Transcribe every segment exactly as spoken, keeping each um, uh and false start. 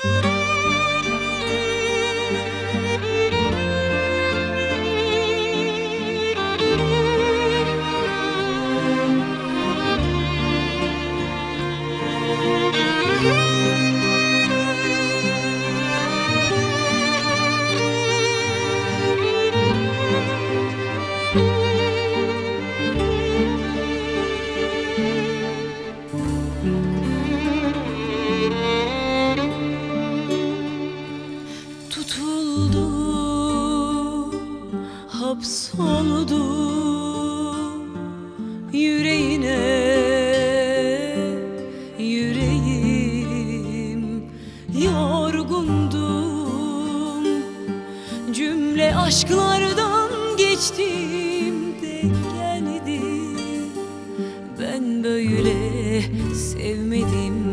Tutuldu, hapsoldu yüreğine yüreğim. Yorgundum, cümle aşklardan geçtim de geldi. Ben böyle sevmedim.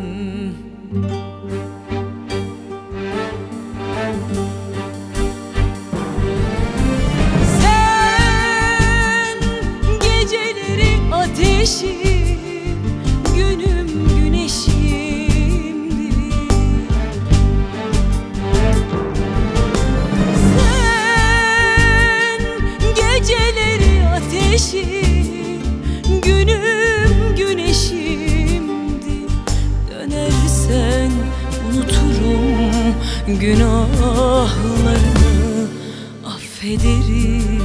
Ateşim, günüm güneşimdi. Sen geceleri ateşim, günüm güneşimdi. Dönersen unuturum günahlarını, affederim.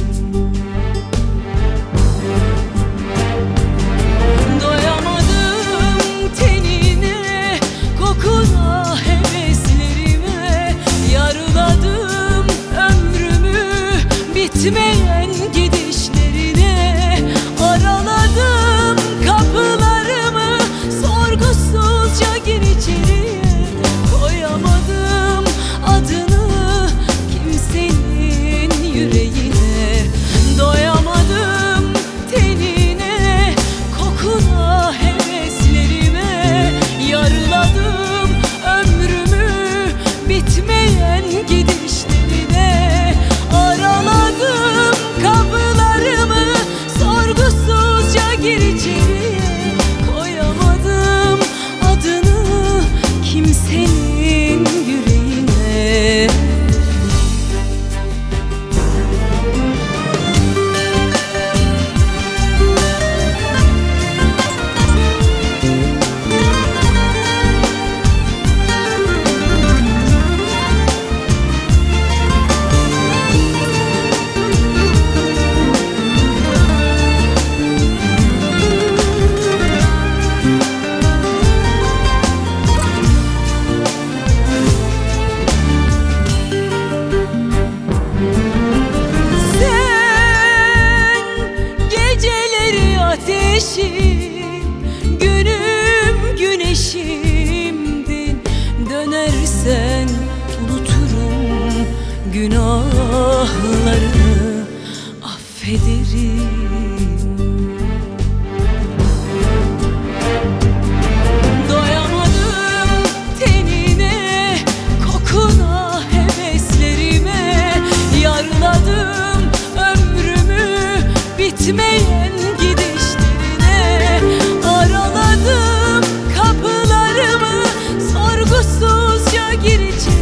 Bitmeyen gidişlerine araladım kapılarımı, sorgusuzca gir içeriye. Koyamadım adını kimsenin yüreğine. Doyamadım tenine, kokuna, heveslerime. Yarıladım ömrümü bitmeyen gidişlerine. Araladım kapılarımı, sorgusuzca gir içeriye. Koyamadım adını kimsenin yüreğine. Ateşim, günüm güneşimdin. Dönersen unuturum günahlarını, affederim. Doyamadım tenine, kokuna, heveslerime. Yarıladım ömrümü bitmeyen gidişlerine. Araladım kapılarımı, sorgusuzca gir içeri.